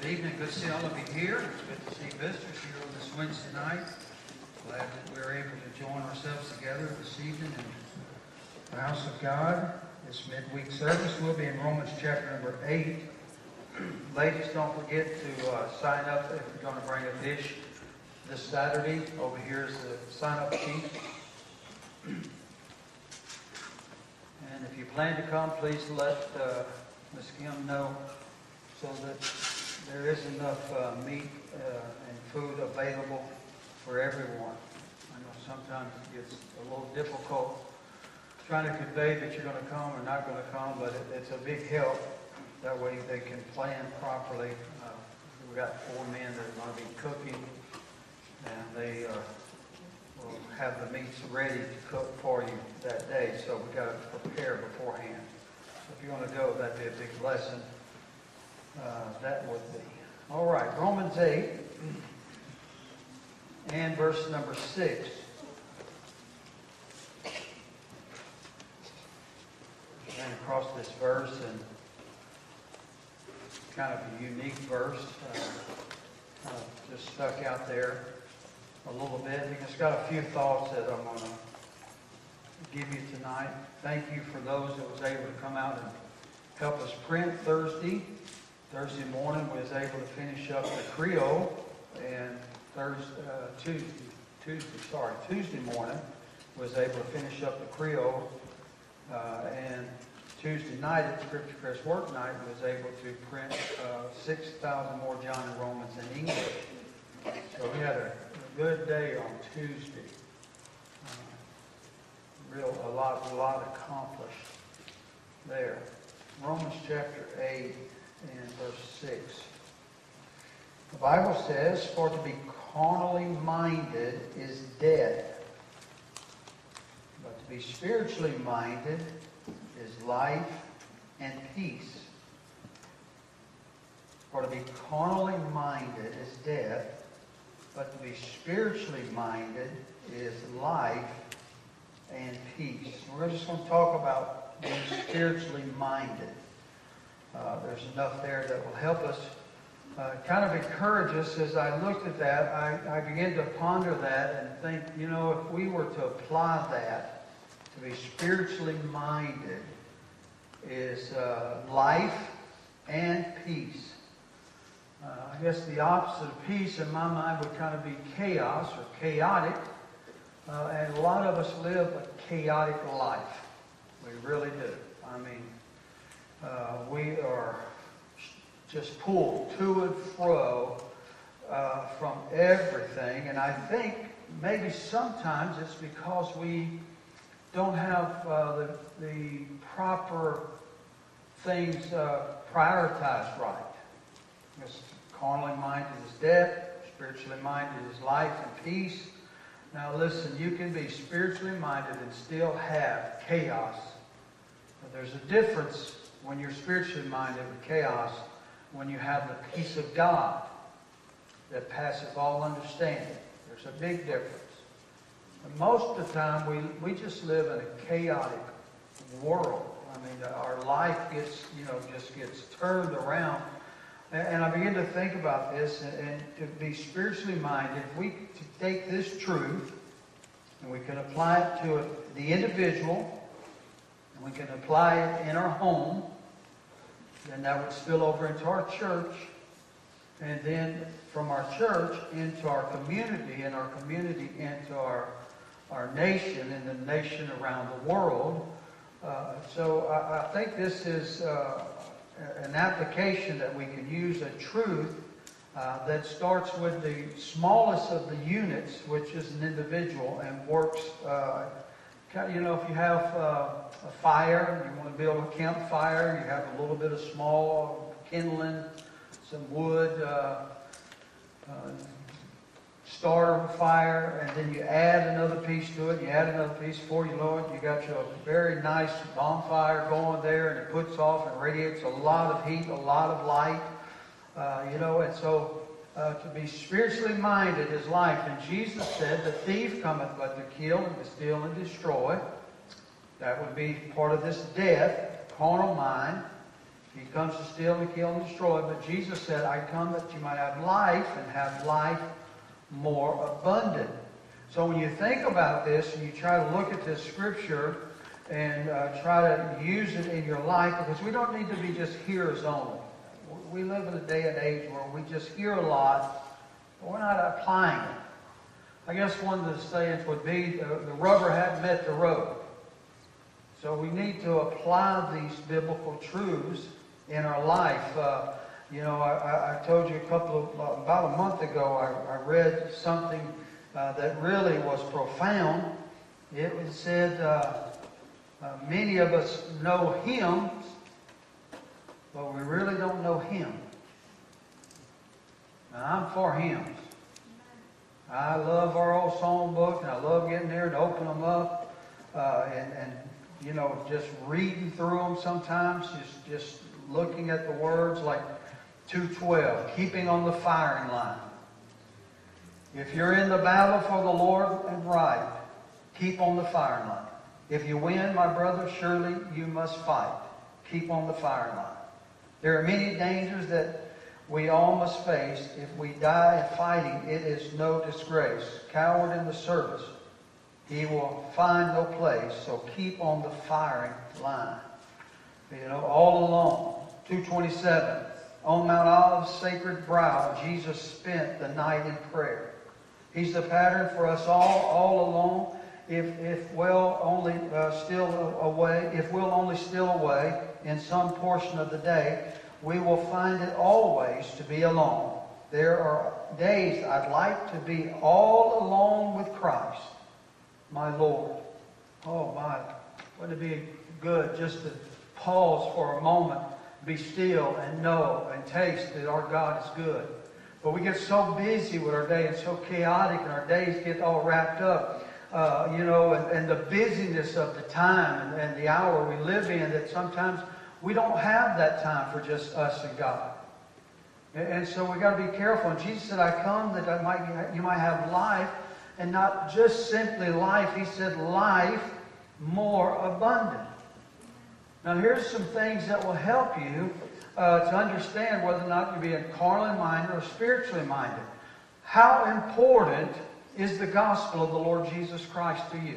Good evening. Good to see all of you here. It's good to see visitors here on this Wednesday night. Glad that we're able to join ourselves together this evening in the house of God. This midweek service will be in Romans chapter number 8. Ladies, don't forget to sign up if you're going to bring a dish this Saturday. Over here is the sign-up sheet. And if you plan to come, please let Ms. Kim know so that there is enough meat and food available for everyone. I know sometimes it gets a little difficult trying to convey that you're going to come or not going to come, but it's a big help. That way they can plan properly. We've got 4 men that are going to be cooking, and they will have the meats ready to cook for you that day, so we've got to prepare beforehand. So if you want to go, that'd be a big blessing. That would be. All right, Romans 8 and verse number 6. Ran across this verse, and kind of a unique verse. Just stuck out there a little bit. We just got a few thoughts that I'm going to give you tonight. Thank you for those that was able to come out and help us print Thursday morning. We was able to finish up the Creole, and Tuesday morning was able to finish up the Creole, and Tuesday night at Scripture Press Work Night was able to print 6,000 more John and Romans in English. So we had a good day on Tuesday. A lot accomplished there. Romans chapter 8 and verse 6. The Bible says, "For to be carnally minded is death, but to be spiritually minded is life and peace." For to be carnally minded is death, but to be spiritually minded is life and peace. We're just going to talk about being spiritually minded. There's enough there that will help us kind of encourage us. As I looked at that, I began to ponder that and think, if we were to apply that, to be spiritually minded is life and peace. I guess the opposite of peace in my mind would kind of be chaos or chaotic. And a lot of us live a chaotic life. We really do. I mean, we are just pulled to and fro from everything. And I think maybe sometimes it's because we don't have the proper things prioritized right. Because carnally minded is death, spiritually minded is life and peace. Now listen, you can be spiritually minded and still have chaos. But there's a difference when you're spiritually minded with chaos, when you have the peace of God that passeth all understanding. There's a big difference. And most of the time, we just live in a chaotic world. I mean, our life just gets turned around. And I begin to think about this, and to be spiritually minded, we to take this truth, and we can apply it to the individual, and we can apply it in our home, then that would spill over into our church, and then from our church into our community, and our community into our nation, and the nation around the world. So I think this is an application that we can use, a truth that starts with the smallest of the units, which is an individual, and works. If you have a fire, you want to build a campfire, you have a little bit of small kindling, some wood, starter of a fire, and then you add another piece to it, you add another piece. Before you know it, you got your very nice bonfire going there, and it puts off and radiates a lot of heat, a lot of light, and so to be spiritually minded is life. And Jesus said, "The thief cometh but to kill and to steal and destroy." That would be part of this death, carnal mind. Be comes to steal and kill and destroy. But Jesus said, I come that you might have life and have life more abundant. So when you think about this and you try to look at this scripture and try to use it in your life, because we don't need to be just hearers only. We live in a day and age where we just hear a lot, but we're not applying it. I guess one of the sayings would be, the rubber hadn't met the road. So we need to apply these biblical truths in our life. I told you about a month ago, I read something that really was profound. It said, many of us know hymns, but we really don't know Him. Now, I'm for hymns. I love our old song book, and I love getting there and open them up, and just reading through them sometimes, just looking at the words like 2:12, keeping on the firing line. If you're in the battle for the Lord and right, keep on the firing line. If you win, my brother, surely you must fight. Keep on the firing line. There are many dangers that we all must face. If we die in fighting, it is no disgrace. Coward in the service, he will find no place. So keep on the firing line. All along. 2:27. On Mount Olive's sacred brow, Jesus spent the night in prayer. He's the pattern for us all along. If we'll only steal away in some portion of the day, we will find it always to be alone. There are days I'd like to be all alone with Christ, my Lord. Oh my, wouldn't it be good just to pause for a moment, be still and know and taste that our God is good. But we get so busy with our day and so chaotic, and our days get all wrapped up. And the busyness of the time and the hour we live in, that sometimes we don't have that time for just us and God. And so we got to be careful. And Jesus said, I come that you might have life, and not just simply life. He said life more abundant. Now here's some things that will help you to understand whether or not you're being carnally minded or spiritually minded. How important is the gospel of the Lord Jesus Christ to you?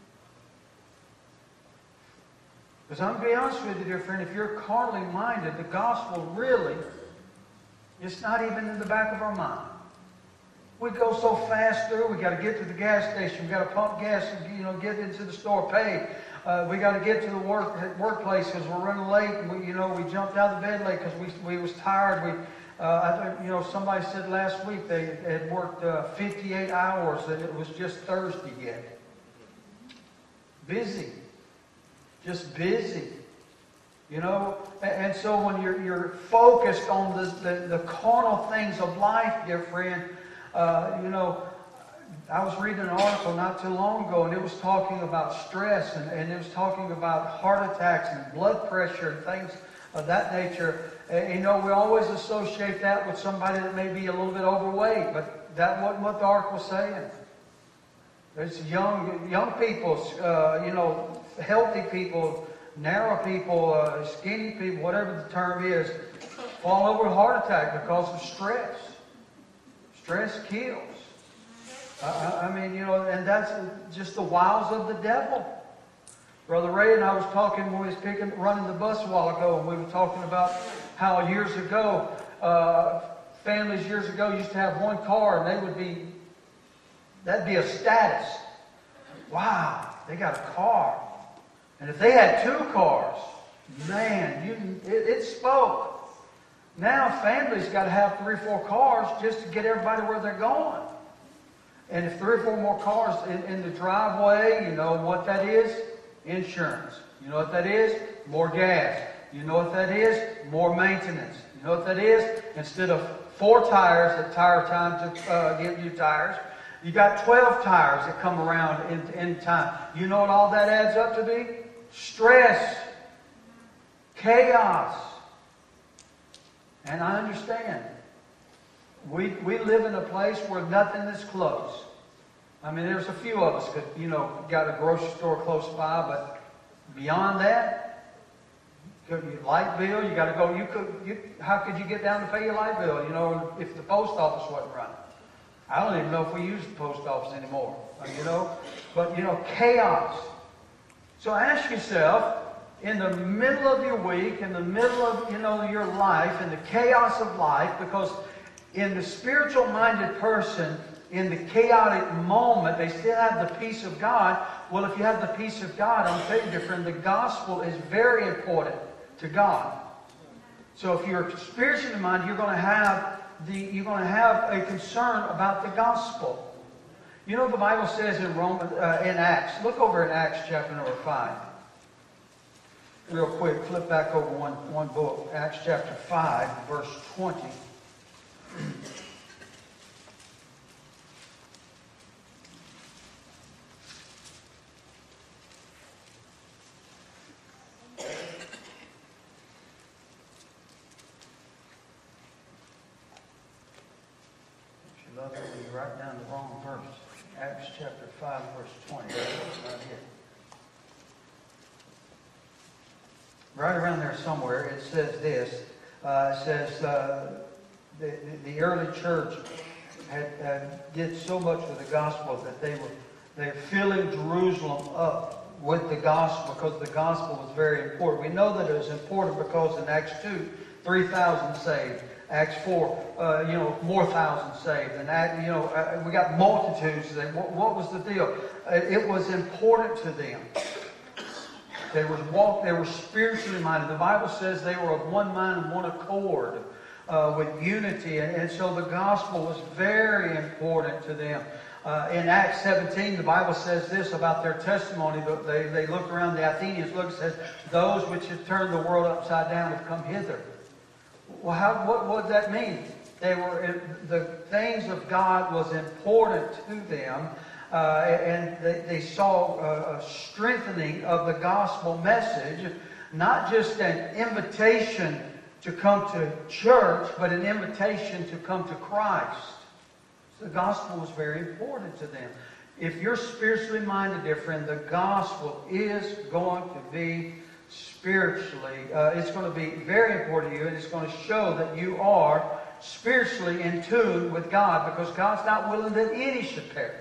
Because I'm going to be honest with you, dear friend, if you're carnally minded, the gospel really, it's not even in the back of our mind. We go so fast through, we got to get to the gas station, we got to pump gas and get into the store, pay. We got to get to the workplace because we're running late, and we jumped out of bed late because we was tired. Somebody said last week they had worked 58 hours and it was just Thursday yet. Busy. Just busy. And so when you're focused on the carnal things of life, dear friend, I was reading an article not too long ago, and it was talking about stress, and it was talking about heart attacks and blood pressure and things of that nature. We always associate that with somebody that may be a little bit overweight, but that wasn't what the article was saying. It's young people, healthy people, narrow people, skinny people, whatever the term is, fall over a heart attack because of stress. Stress kills. And that's just the wiles of the devil. Brother Ray and I was talking when we was running the bus a while ago, and we were talking about how years ago, families years ago used to have one car, and that'd be a status. Wow, they got a car. And if they had two cars, man, it spoke. Now families got to have 3 or 4 cars just to get everybody where they're going. And if 3 or 4 more cars in the driveway, you know what that is? Insurance. You know what that is? More gas. You know what that is? More maintenance. You know what that is? Instead of 4 tires at tire time to get new tires, you got 12 tires that come around in time. You know what all that adds up to be? Stress. Chaos. And I understand. We live in a place where nothing is close. I mean, there's a few of us that, got a grocery store close by, but beyond that, Your light bill, you got to go. How could you get down to pay your light bill? You know, if the post office wasn't running. I don't even know if we use the post office anymore. You know, but you know, chaos. So ask yourself, in the middle of your week, in the middle of your life, in the chaos of life, because in the spiritual-minded person, in the chaotic moment, they still have the peace of God. Well, if you have the peace of God, I'll tell you different. The gospel is very important to God. So if you're spiritually minded, you're going to have a concern about the gospel. You know, the Bible says in Acts. Look over in Acts chapter number 5. Real quick, flip back over one book. Acts chapter 5, verse 20. You write down the wrong verse. Acts chapter 5, verse 20. Right here. Right around there somewhere, it says this. It says the early church did so much with the gospel that they're filling Jerusalem up with the gospel, because the gospel was very important. We know that it was important because in Acts 2, 3,000 saved. Acts 4, more thousands saved. And we got multitudes. What was the deal? It was important to them. They were spiritually minded. The Bible says they were of one mind and one accord, with unity. And so the gospel was very important to them. In Acts 17, the Bible says this about their testimony. They look around, the Athenians look and says, those which have turned the world upside down have come hither. Well, what does that mean? The things of God was important to them, and they saw a strengthening of the gospel message, not just an invitation to come to church, but an invitation to come to Christ. So the gospel was very important to them. If you're spiritually minded, dear friend, the gospel is going to be spiritually, it's going to be very important to you, and it's going to show that you are spiritually in tune with God, because God's not willing that any should perish.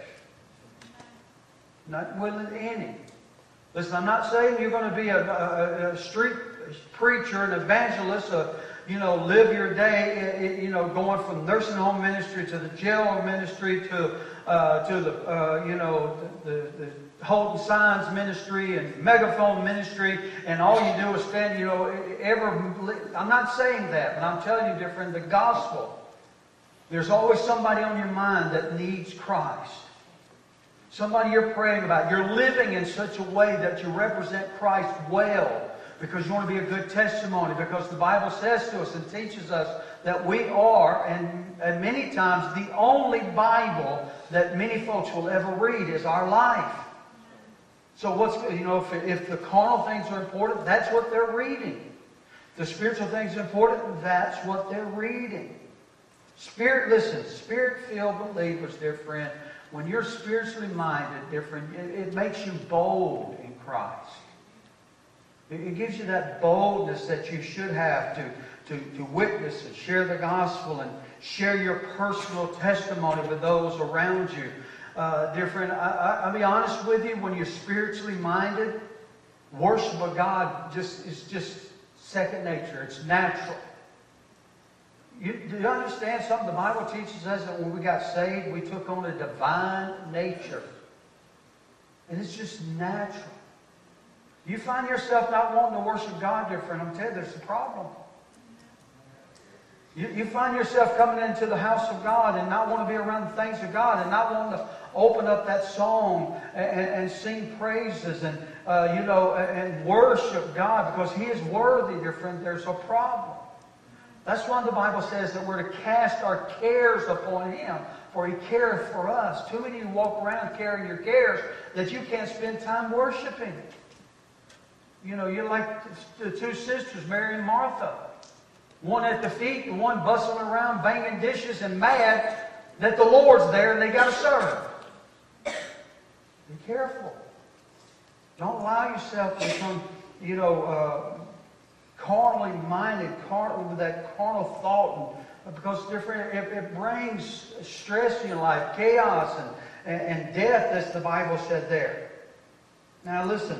Not willing that any. Listen, I'm not saying you're going to be a street preacher, an evangelist, live your day, going from nursing home ministry to the jail ministry to the holding signs ministry and megaphone ministry, and all you do is stand, I'm not saying that, but I'm telling you, dear friend, the gospel, there's always somebody on your mind that needs Christ. Somebody you're praying about. You're living in such a way that you represent Christ well, because you want to be a good testimony, because the Bible says to us and teaches us that we are, and many times, the only Bible that many folks will ever read is our life. So if the carnal things are important, that's what they're reading. The spiritual things are important, that's what they're reading. Spirit-filled believers, dear friend, when you're spiritually minded, dear friend, it makes you bold in Christ. It gives you that boldness that you should have to witness and share the gospel and share your personal testimony with those around you. Dear friend, I'll be honest with you, when you're spiritually minded, worship of God is just second nature. It's natural. Do you understand something? The Bible teaches us that when we got saved, we took on a divine nature. And it's just natural. You find yourself not wanting to worship God, dear friend, I'm telling you, there's a problem. You find yourself coming into the house of God and not want to be around the things of God, and not wanting to open up that song and sing praises and worship God because He is worthy, dear friend. There's a problem. That's why the Bible says that we're to cast our cares upon Him, for He careth for us. Too many of you walk around carrying your cares that you can't spend time worshiping. You're like the two sisters, Mary and Martha. One at the feet and one bustling around, banging dishes and mad that the Lord's there and they got to serve. Be careful. Don't allow yourself to become, carnally minded, with that carnal thought, because it brings stress in your life, chaos and death, as the Bible said there. Now listen,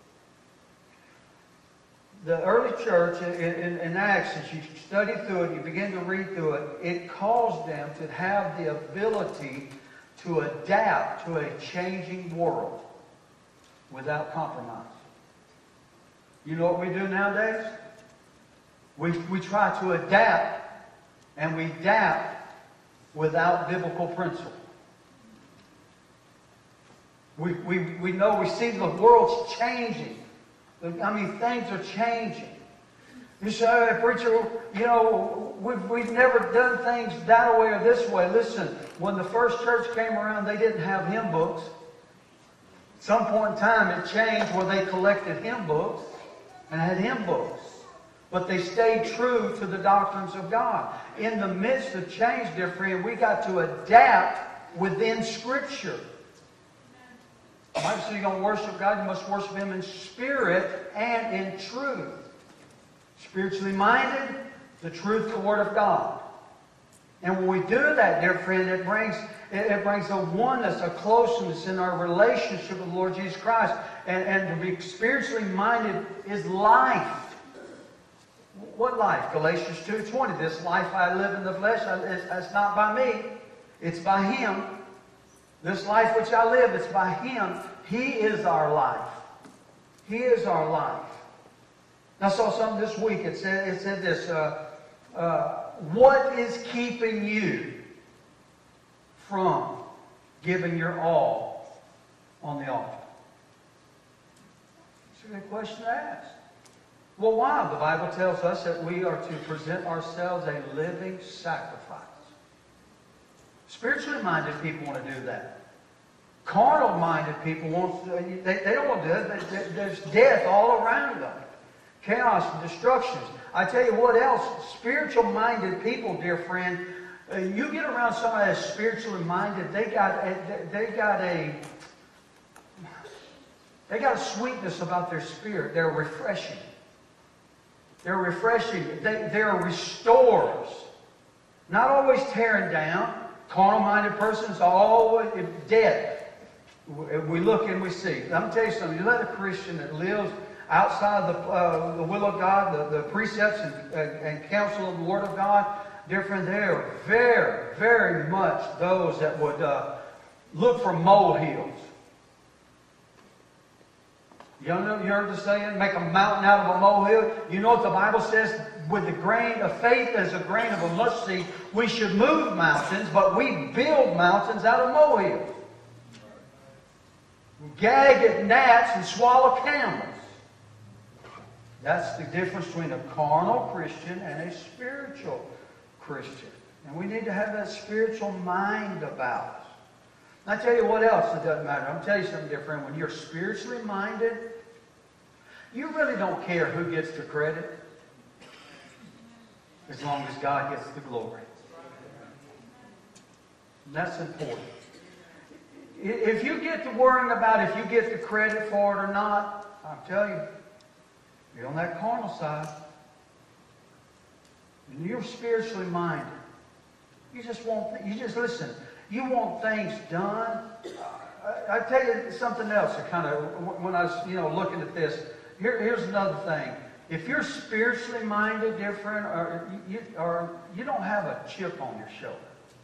the early church in Acts, as you study through it, you begin to read through it, it caused them to have the ability to adapt to a changing world without compromise. You know what we do nowadays? We try to adapt, and we adapt without biblical principle. We know, we see the world's changing. I mean, things are changing. You say, hey, preacher, you know, we've never done things that way or this way. Listen, when the first church came around, they didn't have hymn books. At some point in time, it changed where they collected hymn books and had hymn books. But they stayed true to the doctrines of God. In the midst of change, dear friend, we got to adapt within Scripture. The Bible says you're going to worship God, you must worship Him in spirit and in truth. Spiritually minded, the truth, the Word of God. And when we do that, dear friend, it brings a oneness, a closeness in our relationship with the Lord Jesus Christ. And to be spiritually minded is life. What life? Galatians 2:20. This life I live in the flesh, it's not by me. It's by Him. This life which I live, it's by Him. He is our life. He is our life. I saw something this week. It said this. What is keeping you from giving your all on the altar? It's a good question to ask. Well, why? The Bible tells us that we are to present ourselves a living sacrifice. Spiritually minded people want to do that. Carnal minded people they don't want to do it. There's death all around them. Chaos and destructions. I tell you what else. Spiritual minded people, dear friend, you get around somebody that's spiritually minded, they got a sweetness about their spirit. They're refreshing. They're refreshing. They're restorers. Not always tearing down. Carnal-minded persons are always dead. We look and we see. I'm going to tell you something. You let a Christian that lives outside the will of God, the precepts and counsel of the Word of God, dear friend, they are very, very much those that would look for molehills. You heard the saying, make a mountain out of a molehill? You know what the Bible says? With the grain of faith as a grain of a mustard seed, we should move mountains, but we build mountains out of molehills. We gag at gnats and swallow camels. That's the difference between a carnal Christian and a spiritual Christian. And we need to have that spiritual mind about us. I tell you what else, it doesn't matter. I'm telling you something different. When you're spiritually minded, you really don't care who gets the credit, as long as God gets the glory. And that's important. If you get to worrying about if you get the credit for it or not, I'm telling you, you're on that carnal side. And you're spiritually minded. You just listen. You want things done. I tell you something else. When I was, looking at this, here's another thing. If you're spiritually minded, dear friend, or you don't have a chip on your shoulder.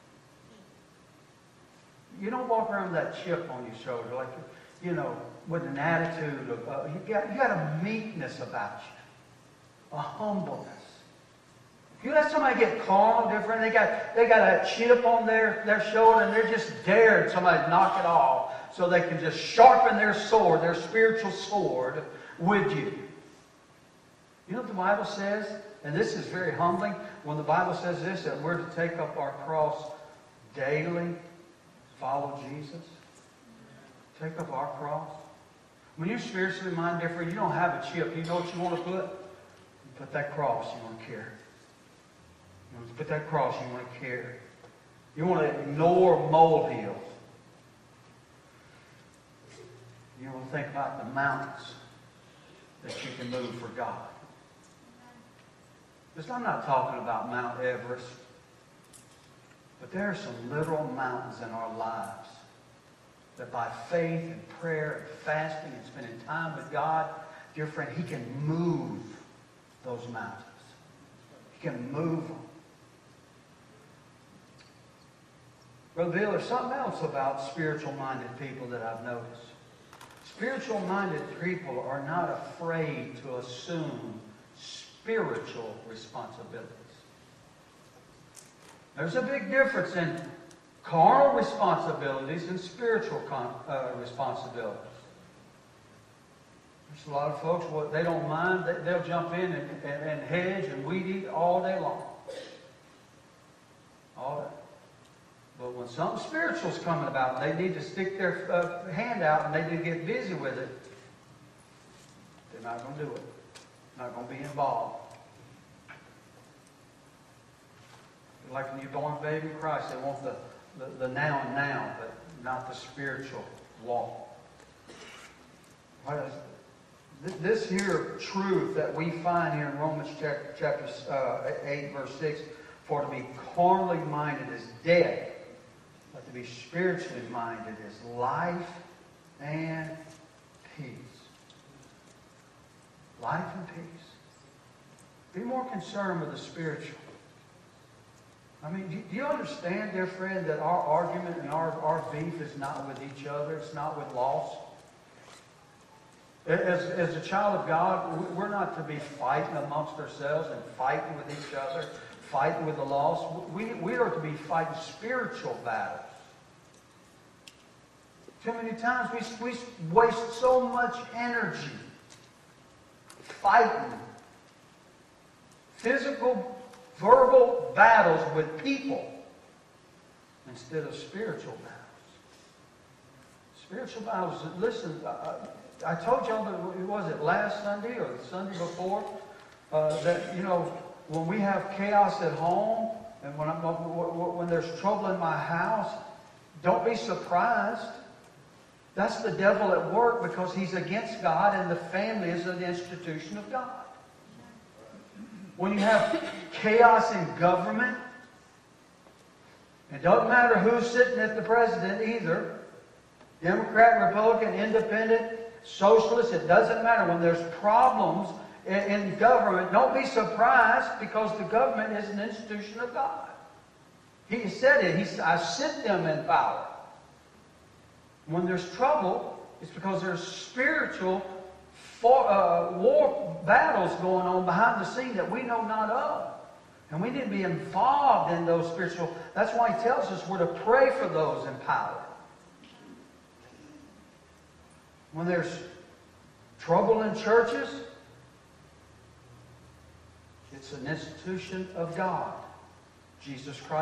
You don't walk around with that chip on your shoulder, like with an attitude of you got a meekness about you, a humbleness. If you let somebody get carnal, different, they got a chip on their shoulder, and they're just daring somebody to knock it off so they can just sharpen their sword, their spiritual sword, with you. You know what the Bible says? And this is very humbling. When the Bible says this, that we're to take up our cross daily, follow Jesus. Take up our cross. When you're spiritually minded, different, you don't have a chip. You know what you want to put? You put that cross you want to carry. You want to put that cross you want to carry. You want to ignore molehills. You want to think about the mountains that you can move for God. Because I'm not talking about Mount Everest. But there are some literal mountains in our lives that by faith and prayer and fasting and spending time with God, dear friend, He can move those mountains. He can move them. Brother Bill, there's something else about spiritual-minded people that I've noticed. Spiritual-minded people are not afraid to assume spiritual responsibilities. There's a big difference in carnal responsibilities and spiritual responsibilities. There's a lot of folks, they don't mind. They'll jump in and hedge and weed eat all day long. All day. But when something spiritual is coming about, they need to stick their hand out and they need to get busy with it. They're not going to do it. Not going to be involved. Like a newborn baby in Christ, they want the now and now, but not the spiritual walk. This here truth that we find here in Romans chapter 8, verse 6, for to be carnally minded is death, but to be spiritually minded is life and peace. Life and peace. Be more concerned with the spiritual. I mean, do you understand, dear friend, that our argument and our beef is not with each other. It's not with loss. As a child of God, we're not to be fighting amongst ourselves and fighting with each other, fighting with the lost. We are to be fighting spiritual battles. Too many times we waste so much energy fighting physical, verbal battles with people instead of spiritual battles. Spiritual battles. Listen, I told y'all that, was it last Sunday or the Sunday before, that, you know, when we have chaos at home and when there's trouble in my house, don't be surprised. That's the devil at work, because he's against God and the family is an institution of God. When you have chaos in government, it doesn't matter who's sitting at the president either. Democrat, Republican, Independent, Socialist, it doesn't matter. When there's problems in government, don't be surprised, because the government is an institution of God. He said it. I sit them in power. When there's trouble, it's because there's spiritual war battles going on behind the scene that we know not of. And we need to be involved in those spiritual. That's why He tells us we're to pray for those in power. When there's trouble in churches, it's an institution of God. Jesus Christ